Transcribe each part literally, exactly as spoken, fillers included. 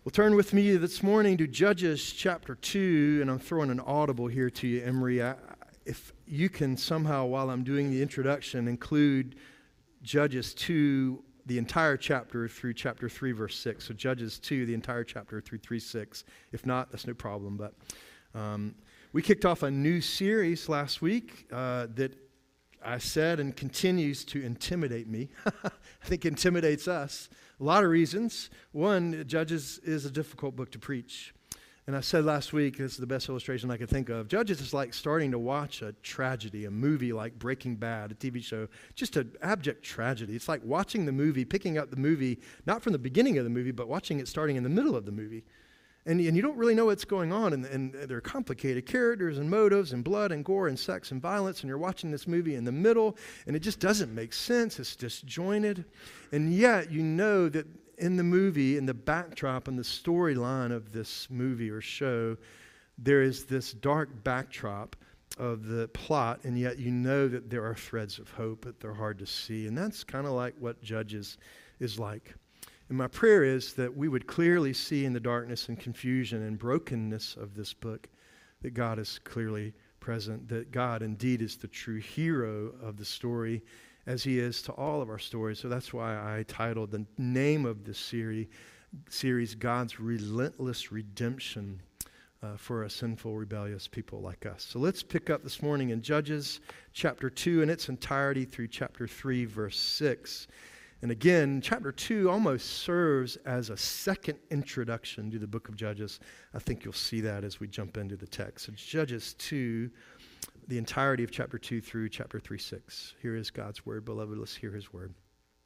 Well, turn with me this morning to Judges chapter two, and I'm throwing an audible here to you, Emery. I, if you can somehow, while I'm doing the introduction, include Judges two, the entire chapter through chapter three, verse six. So Judges two, the entire chapter through three, six. If not, that's no problem. But um, we kicked off a new series last week uh, that I said and continues to intimidate me. I think intimidates us. A lot of reasons. One, Judges is a difficult book to preach. And I said last week, this is the best illustration I could think of, Judges is like starting to watch a tragedy, a movie like Breaking Bad, a T V show, just an abject tragedy. It's like watching the movie, picking up the movie, not from the beginning of the movie, but watching it starting in the middle of the movie. And, and you don't really know what's going on, and, and there are complicated characters and motives and blood and gore and sex and violence, and you're watching this movie in the middle, and it just doesn't make sense. It's disjointed. And yet you know that in the movie, in the backdrop and the storyline of this movie or show, there is this dark backdrop of the plot, and yet you know that there are threads of hope, but they're hard to see. And that's kind of like what Judges is like. And my prayer is that we would clearly see in the darkness and confusion and brokenness of this book that God is clearly present, that God indeed is the true hero of the story, as he is to all of our stories. So that's why I titled the name of this series, series God's Relentless Redemption uh, for a sinful, rebellious people like us. So let's pick up this morning in Judges chapter two in its entirety through chapter three, verse six. And again, chapter two almost serves as a second introduction to the book of Judges. I think you'll see that as we jump into the text. So Judges two, the entirety of chapter two through chapter three, six. Here is God's word. Beloved, let's hear his word.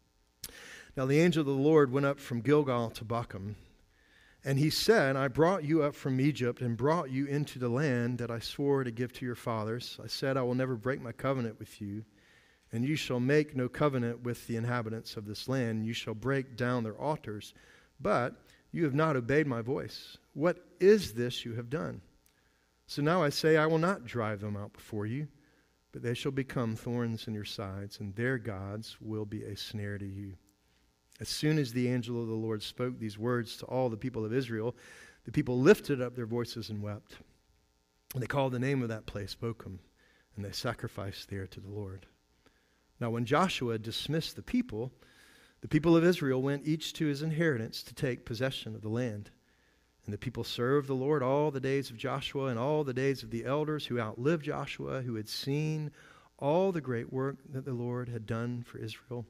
Now the angel of the Lord went up from Gilgal to Bochum, and he said, I brought you up from Egypt and brought you into the land that I swore to give to your fathers. I said, I will never break my covenant with you, and you shall make no covenant with the inhabitants of this land. You shall break down their altars, but you have not obeyed my voice. What is this you have done? So now I say, I will not drive them out before you, but they shall become thorns in your sides, and their gods will be a snare to you. As soon as the angel of the Lord spoke these words to all the people of Israel, the people lifted up their voices and wept. And they called the name of that place Bochum, and they sacrificed there to the Lord. Now when Joshua dismissed the people, the people of Israel went each to his inheritance to take possession of the land. And the people served the Lord all the days of Joshua and all the days of the elders who outlived Joshua, who had seen all the great work that the Lord had done for Israel.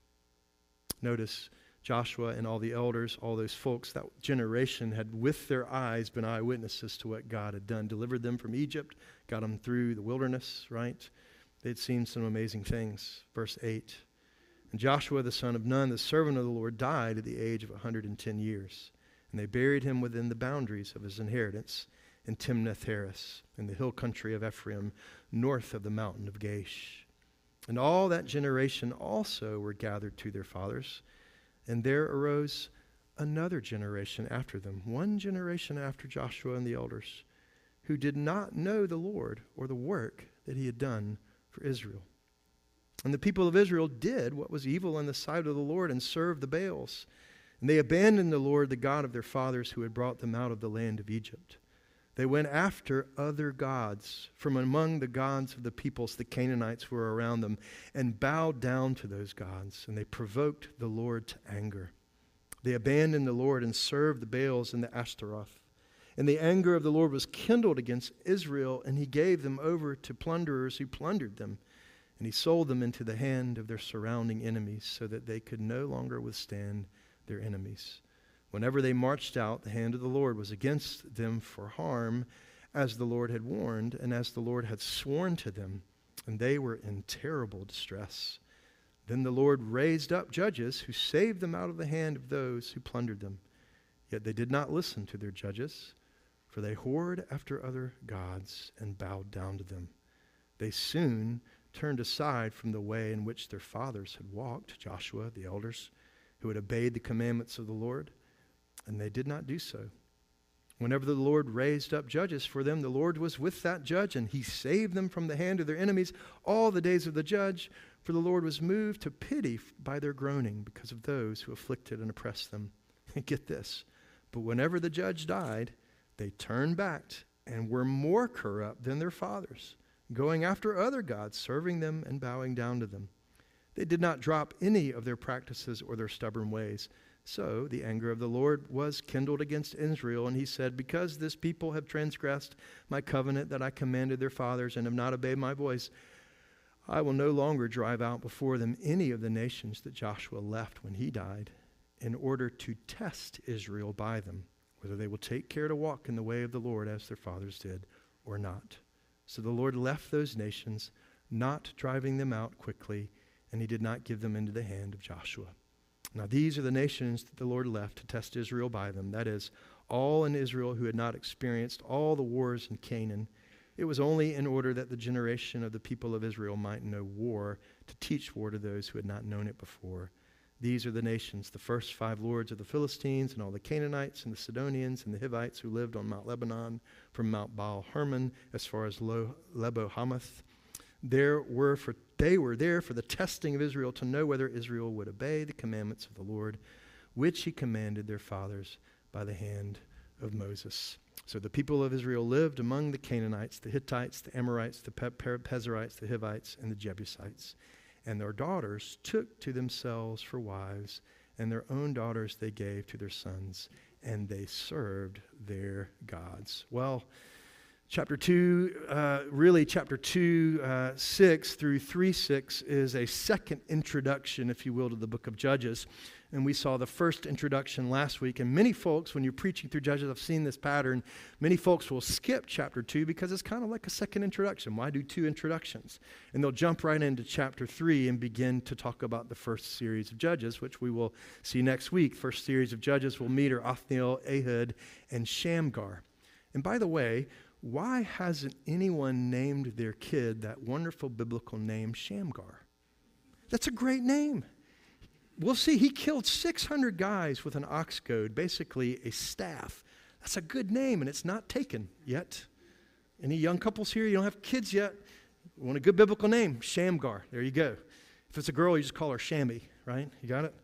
Notice Joshua and all the elders, all those folks, that generation had with their eyes been eyewitnesses to what God had done. Delivered them from Egypt, got them through the wilderness, right? They'd seen some amazing things. Verse eight. And Joshua the son of Nun, the servant of the Lord, died at the age of one hundred ten years. And they buried him within the boundaries of his inheritance in Timnath-Heres, in the hill country of Ephraim, north of the mountain of Gaish. And all that generation also were gathered to their fathers. And there arose another generation after them, one generation after Joshua and the elders, who did not know the Lord or the work that he had done for Israel. And the people of Israel did what was evil in the sight of the Lord and served the Baals. And they abandoned the Lord, the God of their fathers, who had brought them out of the land of Egypt. They went after other gods from among the gods of the peoples, the Canaanites who were around them, and bowed down to those gods, and they provoked the Lord to anger. They abandoned the Lord and served the Baals and the Ashtaroth. And the anger of the Lord was kindled against Israel, and he gave them over to plunderers who plundered them. And he sold them into the hand of their surrounding enemies, so that they could no longer withstand their enemies. Whenever they marched out, the hand of the Lord was against them for harm, as the Lord had warned, and as the Lord had sworn to them, and they were in terrible distress. Then the Lord raised up judges who saved them out of the hand of those who plundered them. Yet they did not listen to their judges, for they whored after other gods and bowed down to them. They soon turned aside from the way in which their fathers had walked, Joshua, the elders, who had obeyed the commandments of the Lord, and they did not do so. Whenever the Lord raised up judges for them, the Lord was with that judge, and he saved them from the hand of their enemies all the days of the judge, for the Lord was moved to pity by their groaning because of those who afflicted and oppressed them. And get this, But whenever the judge died, they turned back and were more corrupt than their fathers, going after other gods, serving them and bowing down to them. They did not drop any of their practices or their stubborn ways. So the anger of the Lord was kindled against Israel, and he said, because this people have transgressed my covenant that I commanded their fathers and have not obeyed my voice, I will no longer drive out before them any of the nations that Joshua left when he died, in order to test Israel by them, whether they will take care to walk in the way of the Lord as their fathers did or not. So the Lord left those nations, not driving them out quickly, and he did not give them into the hand of Joshua. Now these are the nations that the Lord left to test Israel by them. That is, all in Israel who had not experienced all the wars in Canaan. It was only in order that the generation of the people of Israel might know war, to teach war to those who had not known it before. These are the nations, the first five lords of the Philistines, and all the Canaanites, and the Sidonians, and the Hivites who lived on Mount Lebanon, from Mount Baal Hermon as far as Lo- Lebo Hamath. There were for they were there for the testing of Israel, to know whether Israel would obey the commandments of the Lord, which he commanded their fathers by the hand of Moses. So the people of Israel lived among the Canaanites, the Hittites, the Amorites, the Pe- Pezerites, the Hivites, and the Jebusites. And their daughters took to themselves for wives, and their own daughters they gave to their sons, and they served their gods. Well, chapter two, uh, really chapter two, uh, six through three, six is a second introduction, if you will, to the book of Judges. And we saw the first introduction last week. And many folks, when you're preaching through Judges, I've seen this pattern. Many folks will skip chapter two because it's kind of like a second introduction. Why do two introductions? And they'll jump right into chapter three and begin to talk about the first series of Judges, which we will see next week. First series of Judges we'll meet are Othniel, Ehud, and Shamgar. And by the way, why hasn't anyone named their kid that wonderful biblical name Shamgar? That's a great name. We'll see, he killed six hundred guys with an ox goad, basically a staff. That's a good name, and it's not taken yet. Any young couples here, you don't have kids yet, you want a good biblical name, Shamgar. There you go. If it's a girl, you just call her Shammy, right? You got it?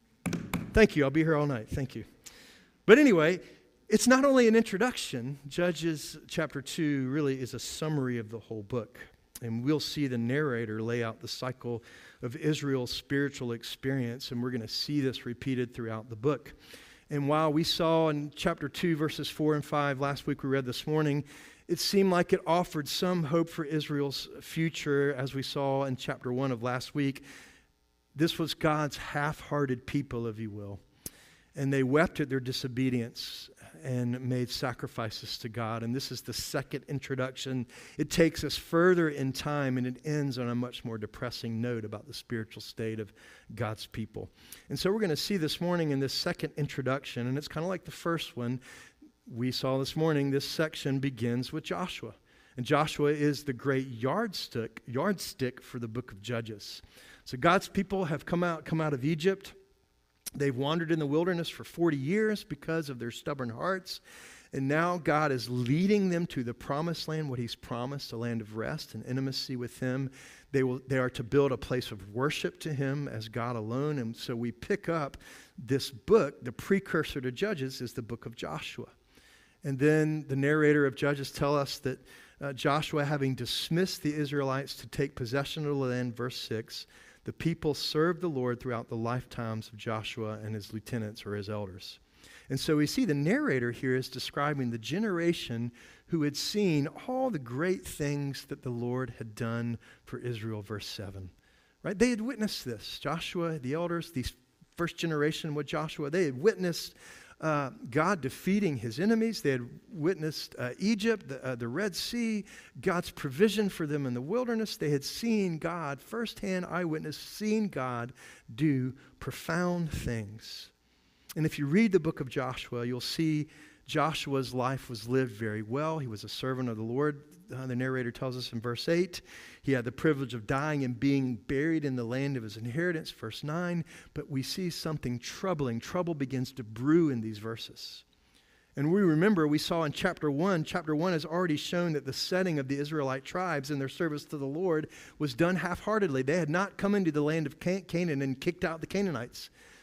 Thank you. I'll be here all night. Thank you. But anyway, it's not only an introduction. Judges chapter two really is a summary of the whole book. And we'll see the narrator lay out the cycle of Israel's spiritual experience, and we're going to see this repeated throughout the book. And while we saw in chapter two, verses four and five, last week we read this morning, it seemed like it offered some hope for Israel's future, as we saw in chapter one of last week. This was God's half-hearted people, if you will. And they wept at their disobedience and made sacrifices to God. And this is the second introduction. It takes us further in time, and it ends on a much more depressing note about the spiritual state of God's people. And so we're going to see this morning in this second introduction, and it's kind of like the first one we saw this morning. This section begins with Joshua. And Joshua is the great yardstick, yardstick for the book of Judges. So God's people have come out, come out of Egypt. They've wandered in the wilderness for forty years because of their stubborn hearts. And now God is leading them to the promised land, what he's promised, a land of rest and intimacy with him. They will, they are to build a place of worship to him as God alone. And so we pick up this book, the precursor to Judges is the book of Joshua. And then the narrator of Judges tell us that uh, Joshua, having dismissed the Israelites to take possession of the land, verse six, the people served the Lord throughout the lifetimes of Joshua and his lieutenants or his elders. And so we see the narrator here is describing the generation who had seen all the great things that the Lord had done for Israel, verse seven. Right? They had witnessed this. Joshua, the elders, these first generation with Joshua, they had witnessed Uh, God defeating his enemies. They had witnessed uh, Egypt, the, uh, the Red Sea, God's provision for them in the wilderness. They had seen God, firsthand eyewitness, seen God do profound things. And if you read the book of Joshua, you'll see Joshua's life was lived very well. He was a servant of the Lord. Uh, the narrator tells us in verse eight, he had the privilege of dying and being buried in the land of his inheritance, verse nine. But we see something troubling. Trouble begins to brew in these verses. And we remember, we saw in chapter one, chapter one has already shown that the setting of the Israelite tribes in their service to the Lord was done half-heartedly. They had not come into the land of Canaan and kicked out the Canaanites.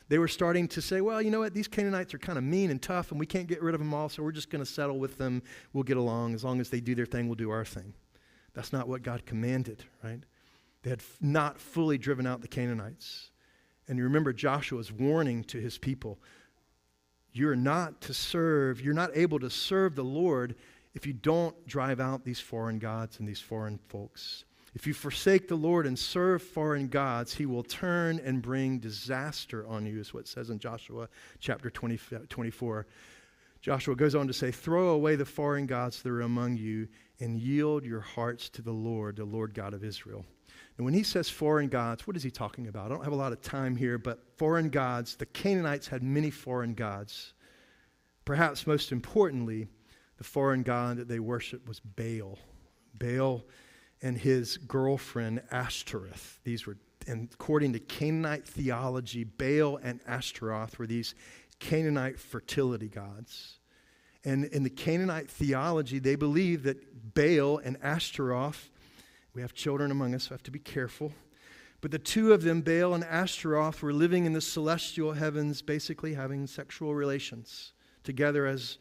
They were starting to say, well, you know what, these Canaanites are kind of mean and tough, and we can't get rid of them all, so we're just going to settle with them. We'll get along. As long as they do their thing, we'll do our thing. That's not what God commanded, right? They had f- not fully driven out the Canaanites. And you remember Joshua's warning to his people, you're not to serve, you're not able to serve the Lord if you don't drive out these foreign gods and these foreign folks. If you forsake the Lord and serve foreign gods, he will turn and bring disaster on you, is what it says in Joshua chapter twenty, twenty-four. Joshua goes on to say, throw away the foreign gods that are among you and yield your hearts to the Lord, the Lord God of Israel. And when he says foreign gods, what is he talking about? I don't have a lot of time here, but foreign gods, the Canaanites had many foreign gods. Perhaps most importantly, the foreign god that they worshiped was Baal. Baal and his girlfriend Ashtoreth. These were, and according to Canaanite theology, Baal and Ashtaroth were these Canaanite fertility gods. And in the Canaanite theology, they believed that Baal and Ashtaroth, we have children among us, so I have to be careful, but the two of them, Baal and Ashtaroth, were living in the celestial heavens, basically having sexual relations together as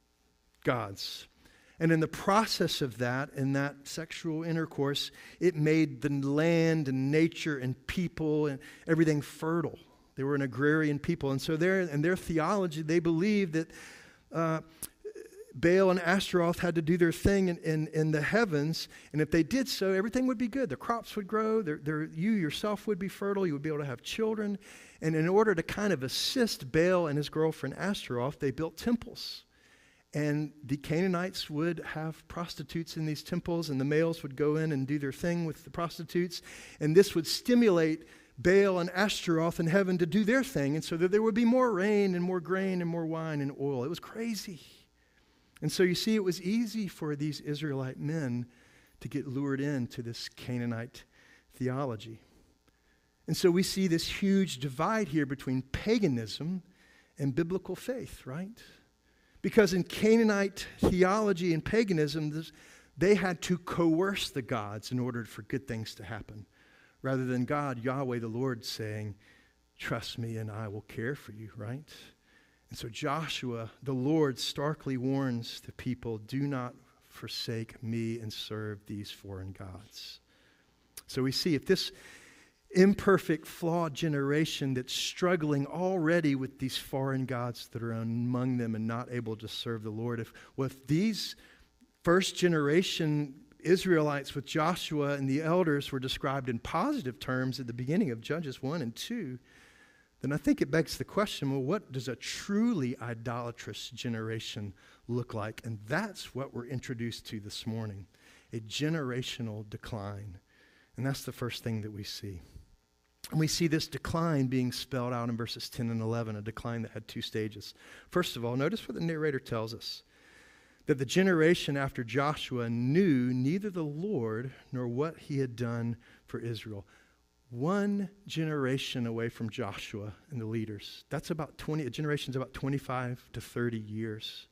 gods. And in the process of that, in that sexual intercourse, it made the land and nature and people and everything fertile. They were an agrarian people. And so there, in their theology, they believed that uh, Baal and Ashtaroth had to do their thing in, in, in the heavens. And if they did so, everything would be good. The crops would grow. Their, their, you yourself would be fertile. You would be able to have children. And in order to kind of assist Baal and his girlfriend Ashtaroth, they built temples. And the Canaanites would have prostitutes in these temples, and the males would go in and do their thing with the prostitutes. And this would stimulate Baal and Ashtaroth in heaven to do their thing, and so that there would be more rain and more grain and more wine and oil. It was crazy. And so you see, it was easy for these Israelite men to get lured into this Canaanite theology. And so we see this huge divide here between paganism and biblical faith, right? Because in Canaanite theology and paganism, this, they had to coerce the gods in order for good things to happen, rather than God, Yahweh, the Lord, saying, trust me and I will care for you, right? And so Joshua, the Lord, starkly warns the people, do not forsake me and serve these foreign gods. So we see if this imperfect, flawed generation that's struggling already with these foreign gods that are among them and not able to serve the Lord, if, well, if these first generation Israelites with Joshua and the elders were described in positive terms at the beginning of Judges one and two, then I think it begs the question, well, what does a truly idolatrous generation look like? And that's what we're introduced to this morning, a generational decline. And that's the first thing that we see. And we see this decline being spelled out in verses ten and eleven, a decline that had two stages. First of all, notice what the narrator tells us, that the generation after Joshua knew neither the Lord nor what he had done for Israel. One generation away from Joshua and the leaders. That's about twenty, a generation's about twenty-five to thirty years.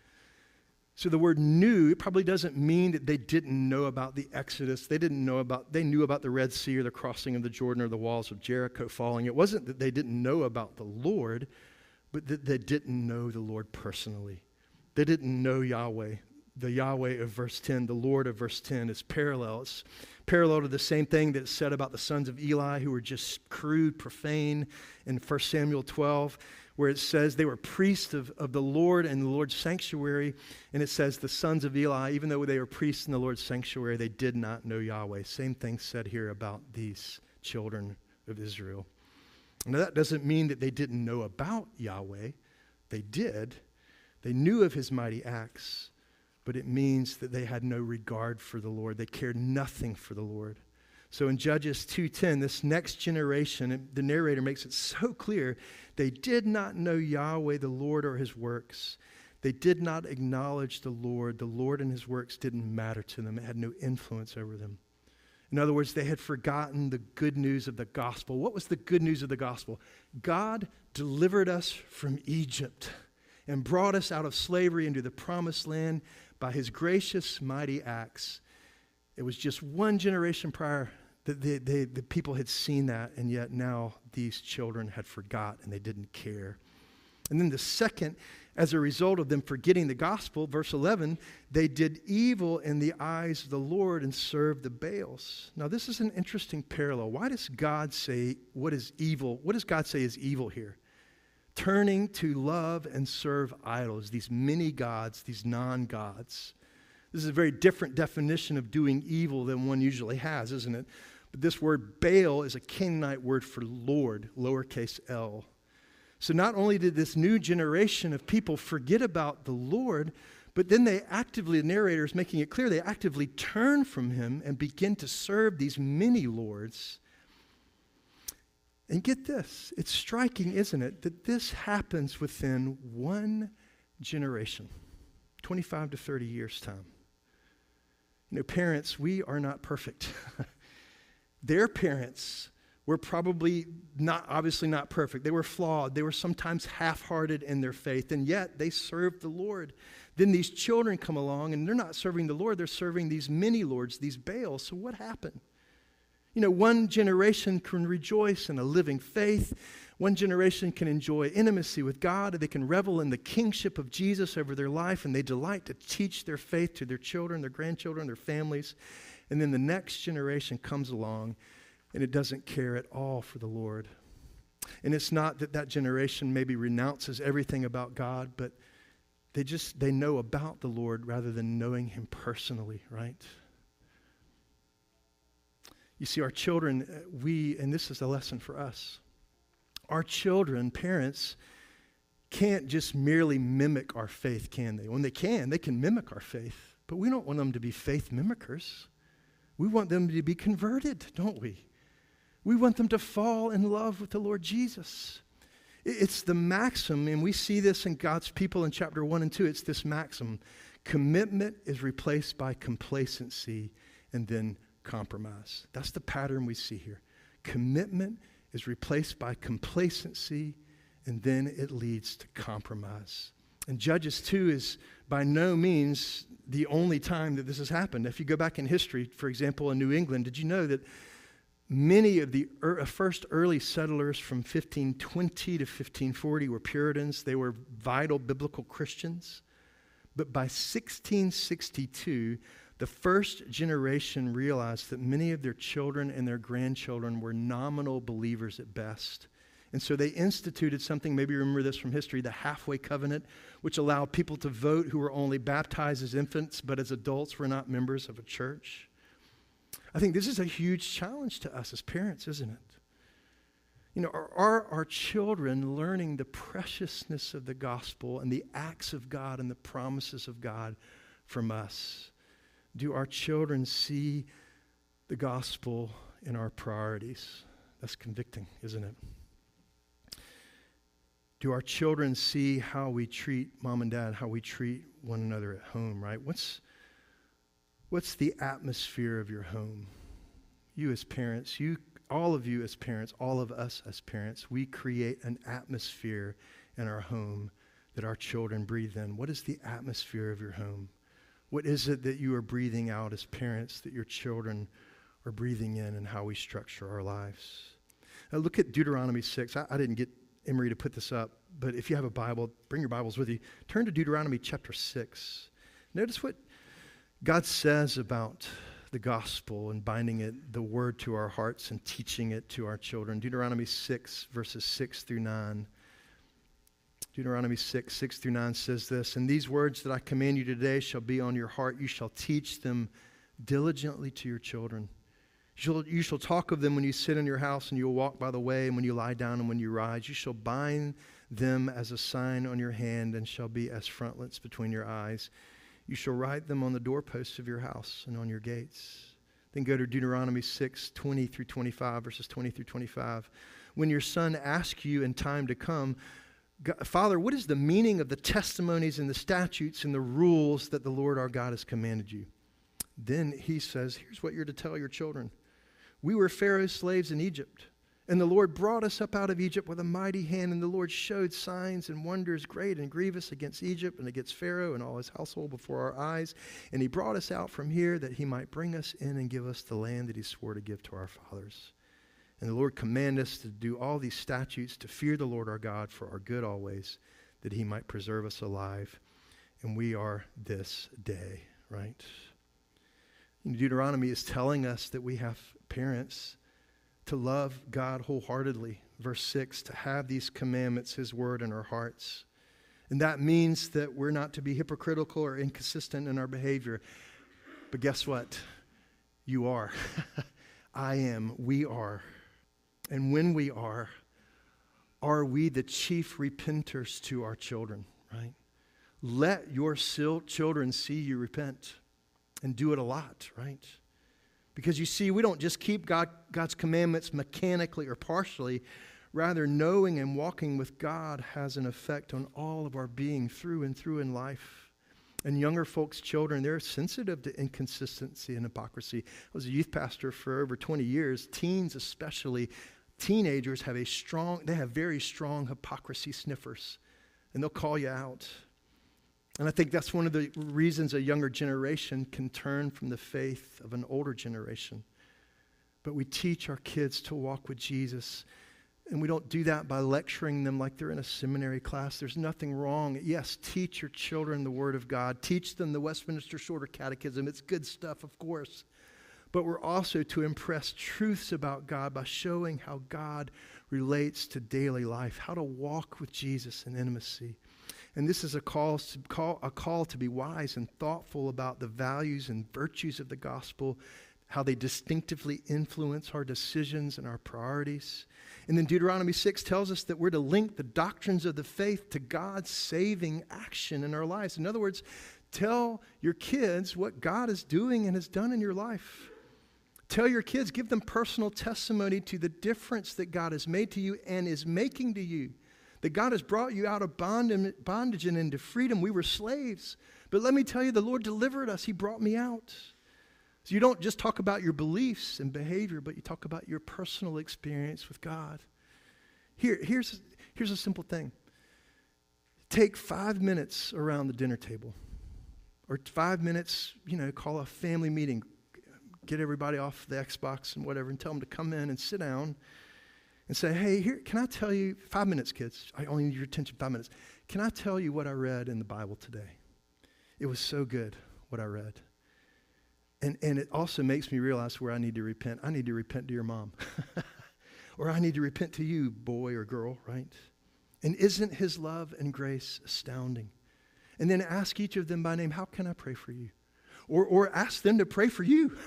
So the word knew, it probably doesn't mean that they didn't know about the Exodus. They didn't know about, they knew about the Red Sea or the crossing of the Jordan or the walls of Jericho falling. It wasn't that they didn't know about the Lord, but that they didn't know the Lord personally. They didn't know Yahweh. The Yahweh of verse ten, the Lord of verse ten is parallel. It's parallel to the same thing that's said about the sons of Eli who were just crude, profane in First Samuel twelve, where it says they were priests of, of the Lord and the Lord's sanctuary. And it says the sons of Eli, even though they were priests in the Lord's sanctuary, they did not know Yahweh. Same thing said here about these children of Israel. Now that doesn't mean that they didn't know about Yahweh. They did. They knew of his mighty acts. But it means that they had no regard for the Lord. They cared nothing for the Lord. So in Judges two ten, this next generation, the narrator makes it so clear, they did not know Yahweh, the Lord, or his works. They did not acknowledge the Lord. The Lord and his works didn't matter to them. It had no influence over them. In other words, they had forgotten the good news of the gospel. What was the good news of the gospel? God delivered us from Egypt and brought us out of slavery into the promised land by his gracious, mighty acts. It was just one generation prior The, the, the, the people had seen that, and yet now these children had forgot and they didn't care. And then the second, as a result of them forgetting the gospel, verse eleven, they did evil in the eyes of the Lord and served the Baals. Now this is an interesting parallel. Why does God say what is evil? What does God say is evil here? Turning to love and serve idols, these many gods, these non-gods. This is a very different definition of doing evil than one usually has, isn't it? But this word Baal is a Canaanite word for Lord, lowercase l. So not only did this new generation of people forget about the Lord, but then they actively, the narrator is making it clear, they actively turn from him and begin to serve these many lords. And get this, it's striking, isn't it, that this happens within one generation, twenty-five to thirty years' time. You know, parents, we are not perfect. Their parents were probably not, obviously not perfect. They were flawed. They were sometimes half-hearted in their faith, and yet they served the Lord. Then these children come along, and they're not serving the Lord. They're serving these many lords, these Baals. So what happened? You know, one generation can rejoice in a living faith. One generation can enjoy intimacy with God. They can revel in the kingship of Jesus over their life, and they delight to teach their faith to their children, their grandchildren, their families. And then the next generation comes along, and it doesn't care at all for the Lord. And it's not that that generation maybe renounces everything about God, but they just, they know about the Lord rather than knowing him personally, right? You see, our children, we, and this is a lesson for us, our children, parents, can't just merely mimic our faith, can they? When they can, they can mimic our faith, but we don't want them to be faith mimickers. We want them to be converted, don't we? We want them to fall in love with the Lord Jesus. It's the maxim, and we see this in God's people in chapter one and two. It's this maxim. Commitment is replaced by complacency and then compromise. That's the pattern we see here. Commitment is replaced by complacency, and then it leads to compromise. And Judges two is by no means the only time that this has happened. If you go back in history, for example, in New England, did you know that many of the er, first early settlers from fifteen twenty to fifteen forty were Puritans? They were vital biblical Christians. But by sixteen sixty-two, the first generation realized that many of their children and their grandchildren were nominal believers at best. And so they instituted something, maybe you remember this from history, the halfway covenant, which allowed people to vote who were only baptized as infants, but as adults were not members of a church. I think this is a huge challenge to us as parents, isn't it? You know, are, are our children learning the preciousness of the gospel and the acts of God and the promises of God from us? Do our children see the gospel in our priorities? That's convicting, isn't it? Do our children see how we treat mom and dad, how we treat one another at home, right? What's, what's the atmosphere of your home? You as parents, you, all of you as parents, all of us as parents, we create an atmosphere in our home that our children breathe in. What is the atmosphere of your home? What is it that you are breathing out as parents that your children are breathing in, and how we structure our lives? Now look at Deuteronomy six. I, I didn't get Emery to put this up, but if you have a Bible, bring your Bibles with you. Turn to Deuteronomy chapter six. Notice what God says about the gospel and binding it, the word to our hearts and teaching it to our children. Deuteronomy six, verses six through nine. Deuteronomy six, six through nine says this, "And these words that I command you today shall be on your heart. You shall teach them diligently to your children. You shall, you shall talk of them when you sit in your house, and you will walk by the way, and when you lie down, and when you rise. You shall bind them as a sign on your hand, and shall be as frontlets between your eyes. You shall write them on the doorposts of your house and on your gates." Then go to Deuteronomy six, twenty through twenty-five, verses twenty through twenty-five. "When your son asks you in time to come, 'Father, what is the meaning of the testimonies and the statutes and the rules that the Lord our God has commanded you?' Then he says, here's what you're to tell your children. 'We were Pharaoh's slaves in Egypt, And the Lord brought us up out of Egypt with a mighty hand, and the Lord showed signs and wonders great and grievous against Egypt and against Pharaoh and all his household before our eyes. And he brought us out from here that he might bring us in and give us the land that he swore to give to our fathers. And the Lord commanded us to do all these statutes, to fear the Lord our God for our good always, that he might preserve us alive. And we are this day, right? Deuteronomy is telling us that we have parents to love God wholeheartedly. Verse six, to have these commandments, his word, in our hearts. And that means that we're not to be hypocritical or inconsistent in our behavior. But guess what? You are. I am. We are. And when we are, are we the chief repenters to our children, right? Let your children see you repent and do it a lot, right? Because you see, we don't just keep God, God's commandments mechanically or partially. Rather, knowing and walking with God has an effect on all of our being through and through in life. And younger folks' children, they're sensitive to inconsistency and hypocrisy. I was a youth pastor for over twenty years. Teens especially, teenagers have a strong, they have very strong hypocrisy sniffers. And they'll call you out. And I think that's one of the reasons a younger generation can turn from the faith of an older generation. But we teach our kids to walk with Jesus. And we don't do that by lecturing them like they're in a seminary class. There's nothing wrong. Yes, teach your children the Word of God. Teach them the Westminster Shorter Catechism. It's good stuff, of course. But we're also to impress truths about God by showing how God relates to daily life, how to walk with Jesus in intimacy. And this is a call to, call, a call to be wise and thoughtful about the values and virtues of the gospel, how they distinctively influence our decisions and our priorities. And then Deuteronomy six tells us that we're to link the doctrines of the faith to God's saving action in our lives. In other words, tell your kids what God is doing and has done in your life. Tell your kids, give them personal testimony to the difference that God has made to you and is making to you. That God has brought you out of bondage and into freedom. We were slaves. But let me tell you, the Lord delivered us. He brought me out. So you don't just talk about your beliefs and behavior, but you talk about your personal experience with God. Here, here's, here's a simple thing. Take five minutes around the dinner table. Or five minutes, you know, call a family meeting. Get everybody off the Xbox and whatever and tell them to come in and sit down. And say, hey, here, can I tell you, five minutes, kids. I only need your attention, five minutes. Can I tell you what I read in the Bible today? It was so good, what I read. And, and it also makes me realize where I need to repent. I need to repent to your mom. Or I need to repent to you, boy or girl, right? And isn't his love and grace astounding? And then ask each of them by name, how can I pray for you? Or, or ask them to pray for you.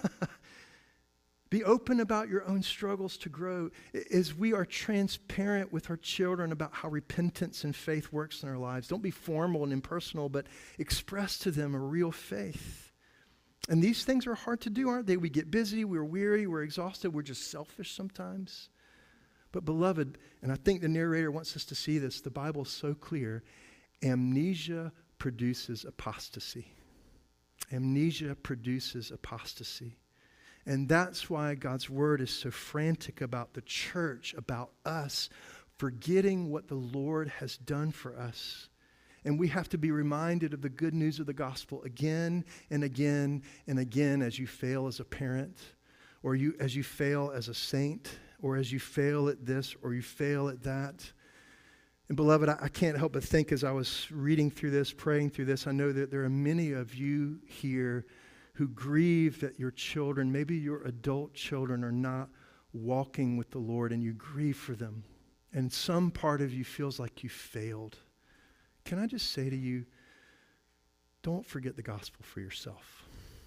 Be open about your own struggles to grow as we are transparent with our children about how repentance and faith works in our lives. Don't be formal and impersonal, but express to them a real faith. And these things are hard to do, aren't they? We get busy, we're weary, we're exhausted, we're just selfish sometimes. But beloved, and I think the narrator wants us to see this, the Bible is so clear, amnesia produces apostasy. Amnesia produces apostasy. And that's why God's word is so frantic about the church, about us, forgetting what the Lord has done for us. And we have to be reminded of the good news of the gospel again and again and again as you fail as a parent, or you as you fail as a saint, or as you fail at this, or you fail at that. And beloved, I, I can't help but think as I was reading through this, praying through this, I know that there are many of you here who grieve that your children, maybe your adult children, are not walking with the Lord, and you grieve for them. And some part of you feels like you failed. Can I just say to you, don't forget the gospel for yourself.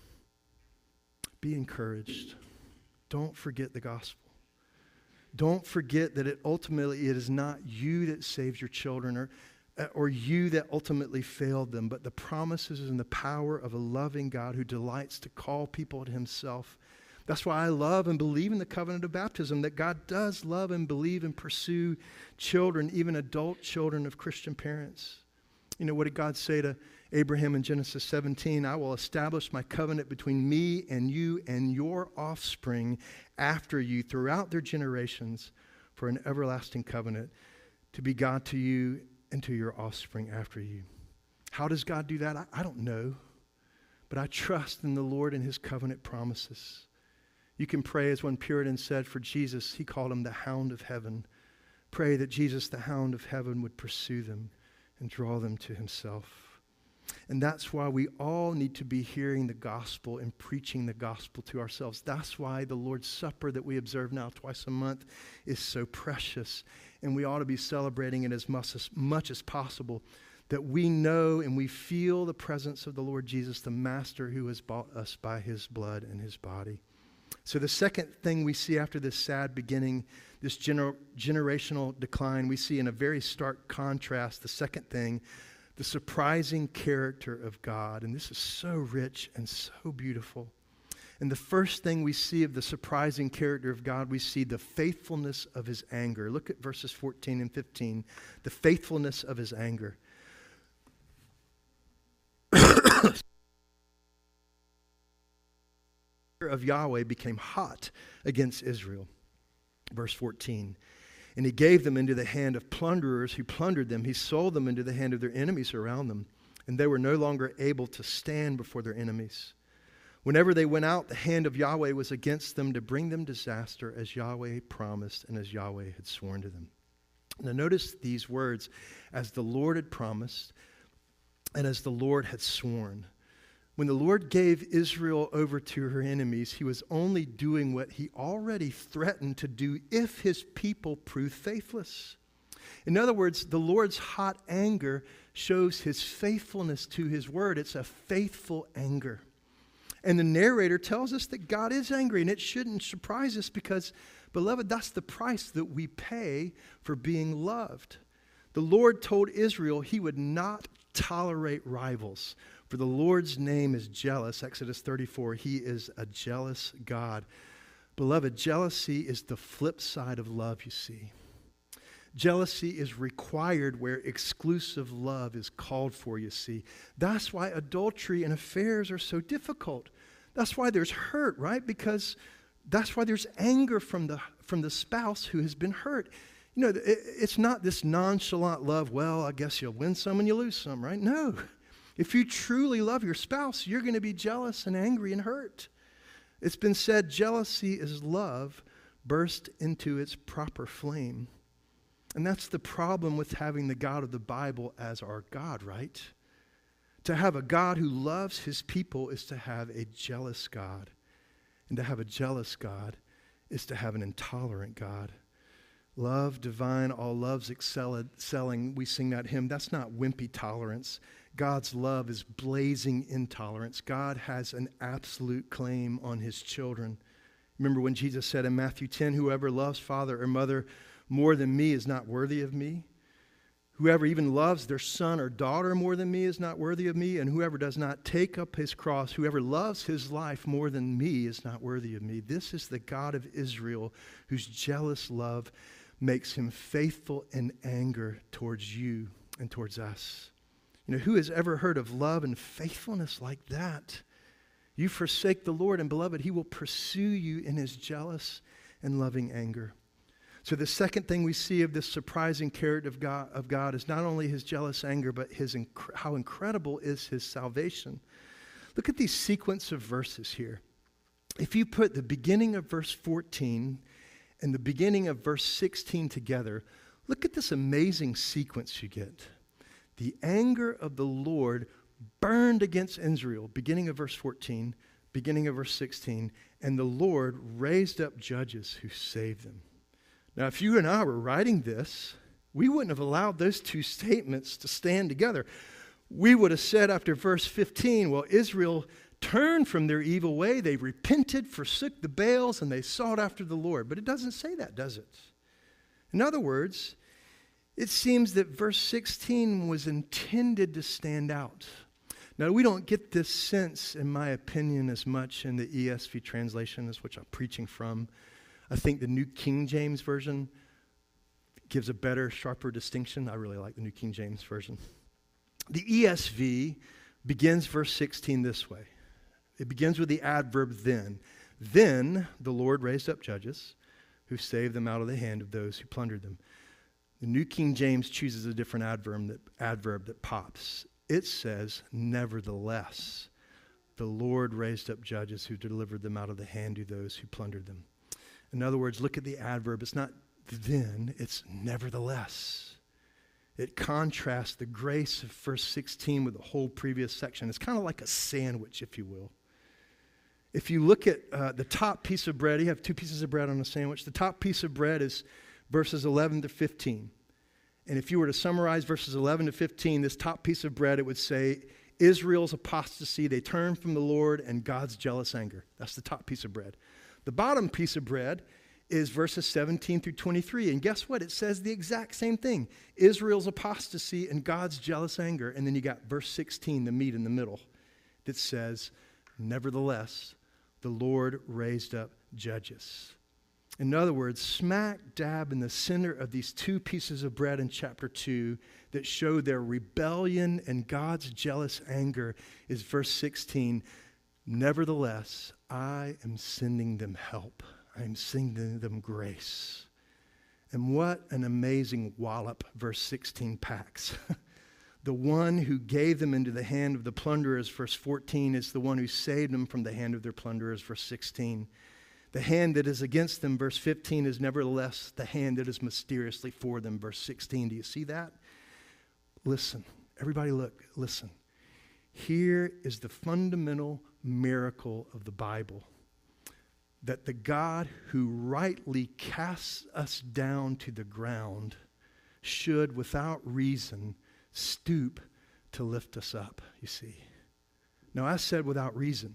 Be encouraged. Don't forget the gospel. Don't forget that it ultimately it is not you that saves your children or or you that ultimately failed them, but the promises and the power of a loving God who delights to call people to himself. That's why I love and believe in the covenant of baptism, that God does love and believe and pursue children, even adult children of Christian parents. You know, what did God say to Abraham in Genesis seventeen? I will establish my covenant between me and you and your offspring after you throughout their generations for an everlasting covenant to be God to you and to your offspring after you. How does God do that? I, I don't know, but I trust in the Lord and his covenant promises. You can pray, as one Puritan said, for Jesus, he called him the hound of heaven. Pray that Jesus, the hound of heaven, would pursue them and draw them to himself. And that's why we all need to be hearing the gospel and preaching the gospel to ourselves. That's why the Lord's Supper that we observe now twice a month is so precious. And we ought to be celebrating it as much as, much as possible, that we know and we feel the presence of the Lord Jesus, the Master who has bought us by his blood and his body. So the second thing we see after this sad beginning, this gener- generational decline, we see in a very stark contrast, the second thing, the surprising character of God. And this is so rich and so beautiful. And the first thing we see of the surprising character of God, we see the faithfulness of his anger. Look at verses fourteen and fifteen. The faithfulness of his anger. Of Yahweh became hot against Israel. Verse fourteen. And he gave them into the hand of plunderers who plundered them. He sold them into the hand of their enemies around them. And they were no longer able to stand before their enemies. Whenever they went out, the hand of Yahweh was against them to bring them disaster, as Yahweh promised and as Yahweh had sworn to them. Now notice these words, as the Lord had promised and as the Lord had sworn. When the Lord gave Israel over to her enemies, he was only doing what he already threatened to do if his people proved faithless. In other words, the Lord's hot anger shows his faithfulness to his word. It's a faithful anger. And the narrator tells us that God is angry, and it shouldn't surprise us because, beloved, that's the price that we pay for being loved. The Lord told Israel he would not tolerate rivals. For the Lord's name is jealous. Exodus thirty-four, he is a jealous God. Beloved, jealousy is the flip side of love, you see. Jealousy is required where exclusive love is called for, you see. That's why adultery and affairs are so difficult. That's why there's hurt, right? Because that's why there's anger from the, from the spouse who has been hurt. You know, it, it's not this nonchalant love, well, I guess you'll win some and you lose some, right? No. If you truly love your spouse, you're going to be jealous and angry and hurt. It's been said, jealousy is love burst into its proper flame. And that's the problem with having the God of the Bible as our God, right? To have a God who loves his people is to have a jealous God. And to have a jealous God is to have an intolerant God. Love divine, all loves excelling. We sing that hymn. That's not wimpy tolerance. God's love is blazing intolerance. God has an absolute claim on his children. Remember when Jesus said in Matthew ten, whoever loves father or mother more than me is not worthy of me. Whoever even loves their son or daughter more than me is not worthy of me. And whoever does not take up his cross, whoever loves his life more than me is not worthy of me. This is the God of Israel whose jealous love makes him faithful in anger towards you and towards us. You know, who has ever heard of love and faithfulness like that? You forsake the Lord, and beloved, he will pursue you in his jealous and loving anger. So the second thing we see of this surprising character of God, of God is not only his jealous anger, but his inc- how incredible is his salvation. Look at these sequence of verses here. If you put the beginning of verse fourteen and the beginning of verse sixteen together, look at this amazing sequence you get. The anger of the Lord burned against Israel, beginning of verse fourteen, beginning of verse sixteen, and the Lord raised up judges who saved them. Now, if you and I were writing this, we wouldn't have allowed those two statements to stand together. We would have said after verse fifteen, well, Israel turned from their evil way, they repented, forsook the Baals, and they sought after the Lord. But it doesn't say that, does it? In other words, it seems that verse sixteen was intended to stand out. Now, we don't get this sense, in my opinion, as much in the E S V translation, as which I'm preaching from. I think the New King James Version gives a better, sharper distinction. I really like the New King James Version. The E S V begins verse sixteen this way. It begins with the adverb then. Then the Lord raised up judges who saved them out of the hand of those who plundered them. The New King James chooses a different adverb that, adverb that pops. It says, nevertheless, the Lord raised up judges who delivered them out of the hand of those who plundered them. In other words, look at the adverb. It's not then, it's nevertheless. It contrasts the grace of verse sixteen with the whole previous section. It's kind of like a sandwich, if you will. If you look at uh, the top piece of bread, you have two pieces of bread on a sandwich. The top piece of bread is verses eleven to fifteen. And if you were to summarize verses eleven to fifteen, this top piece of bread, it would say, Israel's apostasy, they turned from the Lord, and God's jealous anger. That's the top piece of bread. The bottom piece of bread is verses seventeen through twenty-three. And guess what? It says the exact same thing. Israel's apostasy and God's jealous anger. And then you got verse sixteen, the meat in the middle, that says, nevertheless, the Lord raised up judges. In other words, smack dab in the center of these two pieces of bread in chapter two that show their rebellion and God's jealous anger is verse sixteen. Nevertheless, I am sending them help. I am sending them grace. And what an amazing wallop verse sixteen packs. The one who gave them into the hand of the plunderers, verse fourteen, is the one who saved them from the hand of their plunderers, verse sixteen. The hand that is against them, verse fifteen, is nevertheless the hand that is mysteriously for them, verse sixteen. Do you see that? Listen. Everybody look. Listen. Here is the fundamental miracle of the Bible. That the God who rightly casts us down to the ground should, without reason, stoop to lift us up, you see. Now, I said without reason.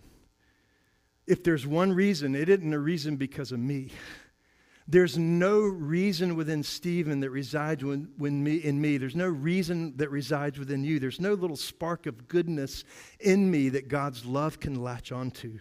If there's one reason, it isn't a reason because of me. There's no reason within Stephen that resides when, when me, in me. There's no reason that resides within you. There's no little spark of goodness in me that God's love can latch onto.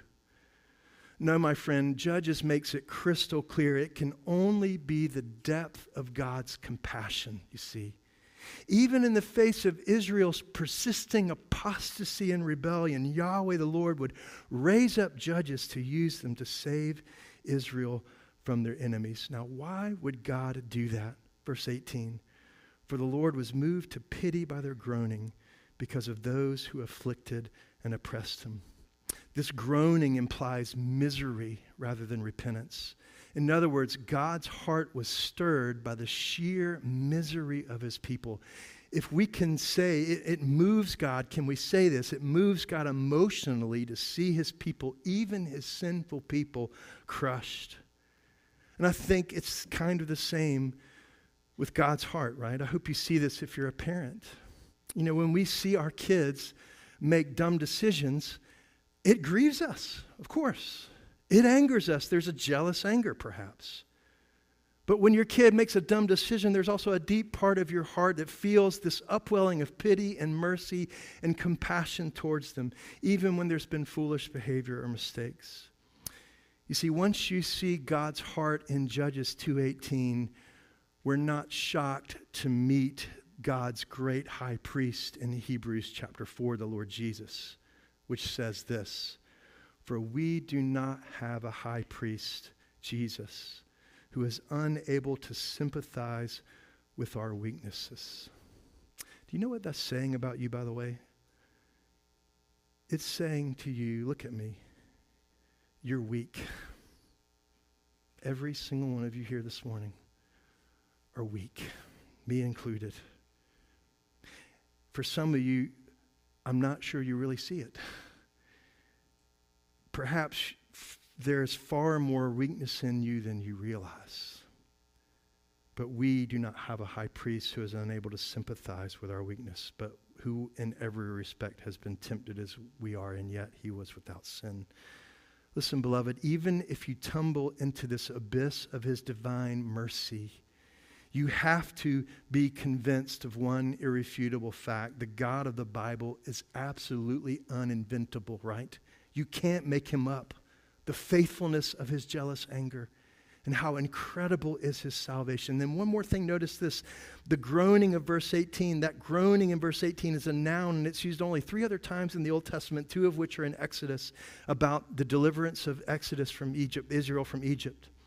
No, my friend, Judges makes it crystal clear. It can only be the depth of God's compassion, you see. Even in the face of Israel's persisting apostasy and rebellion, Yahweh the Lord would raise up judges to use them to save Israel from their enemies. Now, why would God do that? Verse eighteen, for the Lord was moved to pity by their groaning because of those who afflicted and oppressed him. This groaning implies misery rather than repentance. In other words, God's heart was stirred by the sheer misery of his people. If we can say it, it moves God, can we say this? It moves God emotionally to see his people, even his sinful people, crushed. And I think it's kind of the same with God's heart, right? I hope you see this if you're a parent. You know, when we see our kids make dumb decisions, it grieves us, of course. It angers us. There's a jealous anger, perhaps. But when your kid makes a dumb decision, there's also a deep part of your heart that feels this upwelling of pity and mercy and compassion towards them, even when there's been foolish behavior or mistakes. You see, once you see God's heart in Judges two eighteen, we're not shocked to meet God's great high priest in Hebrews chapter four, the Lord Jesus, which says this, for we do not have a high priest, Jesus, who is unable to sympathize with our weaknesses. Do you know what that's saying about you, by the way? It's saying to you, look at me, you're weak. Every single one of you here this morning are weak, me included. For some of you, I'm not sure you really see it. Perhaps f- there's far more weakness in you than you realize. But we do not have a high priest who is unable to sympathize with our weakness, but who in every respect has been tempted as we are, and yet he was without sin. Listen, beloved, even if you tumble into this abyss of his divine mercy, you have to be convinced of one irrefutable fact. The God of the Bible is absolutely uninventable, right? You can't make him up. The faithfulness of his jealous anger and how incredible is his salvation. Then one more thing, notice this. The groaning of verse eighteen, that groaning in verse eighteen is a noun, and it's used only three other times in the Old Testament, two of which are in Exodus, about the deliverance of Exodus from Egypt, Israel from Egypt.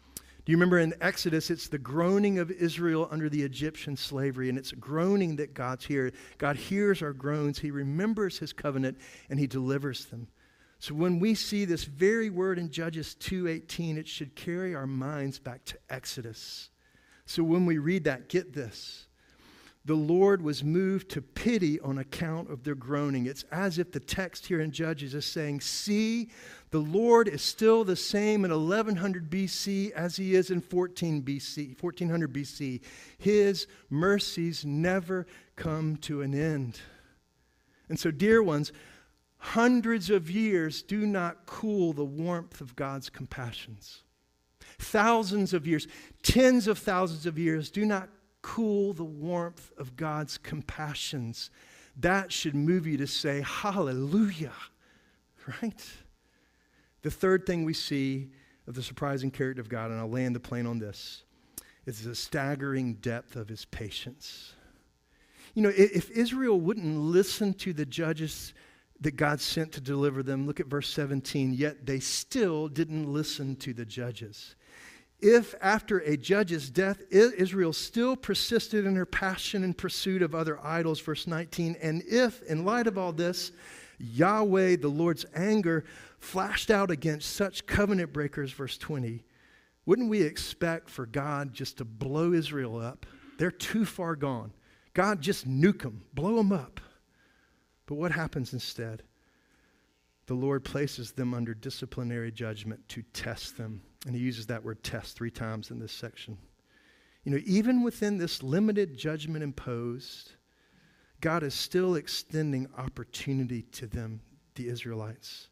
Do you remember in Exodus, it's the groaning of Israel under the Egyptian slavery, and it's a groaning that God's here. God hears our groans, he remembers his covenant, and he delivers them. So when we see this very word in Judges two eighteen, it should carry our minds back to Exodus. So when we read that, get this. The Lord was moved to pity on account of their groaning. It's as if the text here in Judges is saying, see, the Lord is still the same in eleven hundred B C as he is in fourteen B C, fourteen hundred B C. His mercies never come to an end. And so, dear ones, hundreds of years do not cool the warmth of God's compassions. Thousands of years, tens of thousands of years do not cool the warmth of God's compassions. That should move you to say, hallelujah, right? The third thing we see of the surprising character of God, and I'll land the plane on this, is the staggering depth of his patience. You know, if Israel wouldn't listen to the judges that God sent to deliver them, look at verse seventeen, yet they still didn't listen to the judges. If after a judge's death, Israel still persisted in her passion and pursuit of other idols, verse nineteen, and if, in light of all this, Yahweh, the Lord's anger, flashed out against such covenant breakers, verse twenty, wouldn't we expect for God just to blow Israel up? They're too far gone. God, just nuke them, blow them up. But what happens instead? The Lord places them under disciplinary judgment to test them. And he uses that word test three times in this section. You know, even within this limited judgment imposed, God is still extending opportunity to them, the Israelites,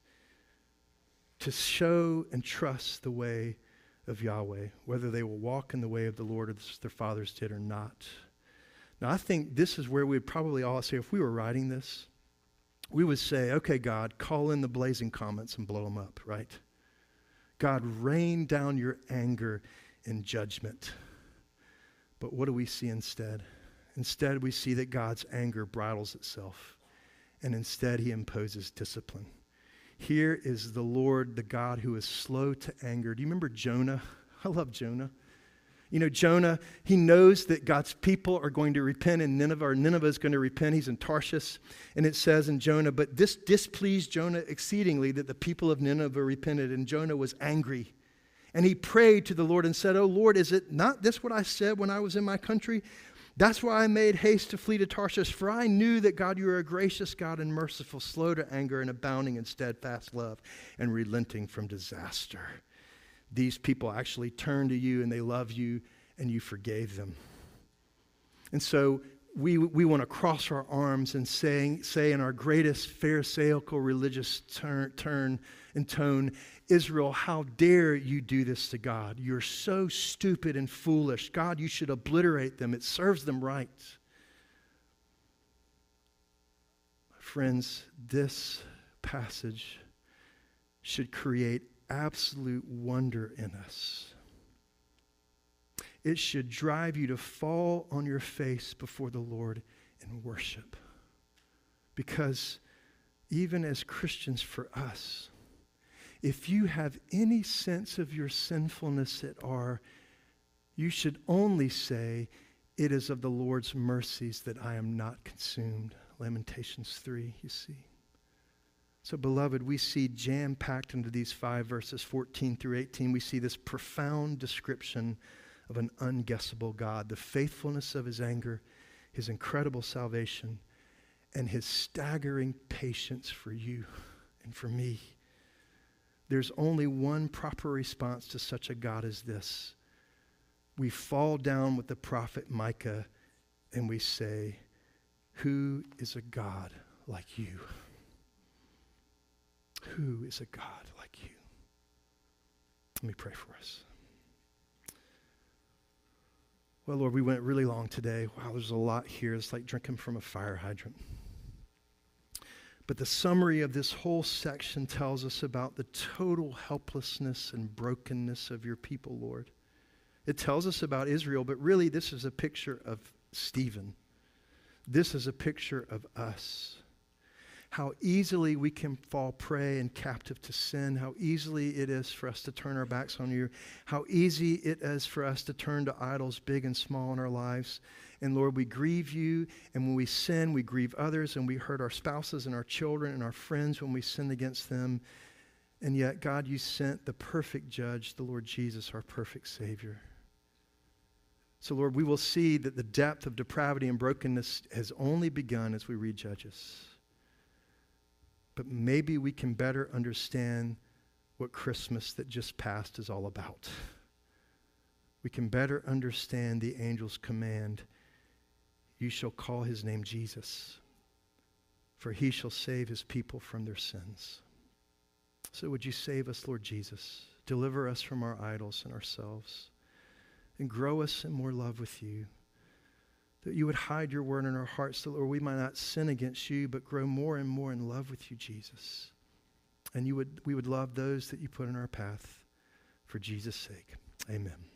to show and trust the way of Yahweh, whether they will walk in the way of the Lord as their fathers did or not. Now, I think this is where we'd probably all say, if we were writing this, we would say, okay, God, call in the blazing comets and blow them up, right? God, rain down your anger and judgment. But what do we see instead? Instead, we see that God's anger bridles itself, and instead he imposes discipline. Here is the Lord, the God who is slow to anger. Do you remember Jonah? I love Jonah. You know, Jonah, he knows that God's people are going to repent in Nineveh, or Nineveh is going to repent. He's in Tarshish. And it says in Jonah, but this displeased Jonah exceedingly that the people of Nineveh repented. And Jonah was angry. And he prayed to the Lord and said, oh Lord, is it not this what I said when I was in my country? That's why I made haste to flee to Tarshish, for I knew that God, you are a gracious God and merciful, slow to anger and abounding in steadfast love and relenting from disaster. These people actually turn to you and they love you and you forgave them. And so we we want to cross our arms and say, say in our greatest pharisaical religious turn, turn and tone, Israel, how dare you do this to God? You're so stupid and foolish. God, you should obliterate them. It serves them right. Friends, this passage should create absolute wonder in us. It should drive you to fall on your face before the Lord in worship. Because even as Christians, for us, if you have any sense of your sinfulness at all, you should only say, it is of the Lord's mercies that I am not consumed. Lamentations three, you see. So, beloved, we see jam-packed into these five verses, fourteen through eighteen, we see this profound description of an unguessable God, the faithfulness of his anger, his incredible salvation, and his staggering patience for you and for me. There's only one proper response to such a God as this. We fall down with the prophet Micah and we say, who is a God like you? Who is a God like you? Let me pray for us. Well, Lord, we went really long today. Wow, there's a lot here. It's like drinking from a fire hydrant. But the summary of this whole section tells us about the total helplessness and brokenness of your people, Lord. It tells us about Israel, but really this is a picture of Stephen. This is a picture of us. how easily we can fall prey and captive to sin, how easily it is for us to turn our backs on you, how easy it is for us to turn to idols big and small in our lives. And Lord, we grieve you, and when we sin, we grieve others, and we hurt our spouses and our children and our friends when we sin against them. And yet, God, you sent the perfect judge, the Lord Jesus, our perfect Savior. So, Lord, we will see that the depth of depravity and brokenness has only begun as we read Judges. But maybe we can better understand what Christmas that just passed is all about. We can better understand the angel's command, you shall call his name Jesus, for he shall save his people from their sins. So would you save us, Lord Jesus? Deliver us from our idols and ourselves, and grow us in more love with you. That you would hide your word in our hearts, so Lord, we might not sin against you, but grow more and more in love with you, Jesus. And you would, we would love those that you put in our path for Jesus' sake. Amen.